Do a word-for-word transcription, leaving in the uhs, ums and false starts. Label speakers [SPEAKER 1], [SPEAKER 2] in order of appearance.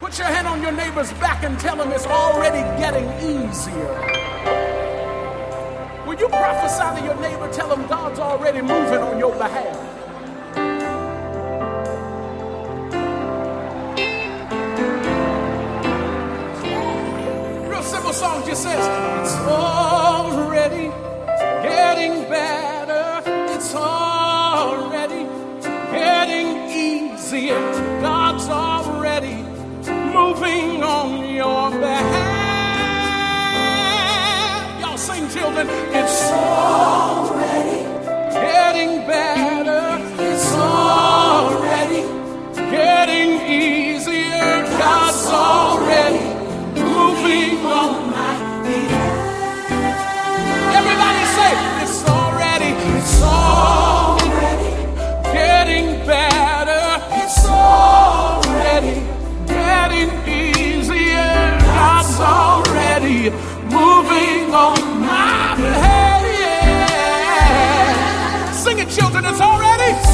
[SPEAKER 1] Put your hand on your neighbor's back and tell him it's already getting easier. When you prophesy to your neighbor, tell him God's already moving on your behalf. Real simple song just says, it's already getting better. It's already getting easier. God's already moving on your behalf. Y'all sing, children. It's already getting better. It's already getting easier. God's already moving on my behalf. Everybody say, it's already, it's already getting better. It's already getting easier. God's already moving on my behalf. Sing it, children. It's already.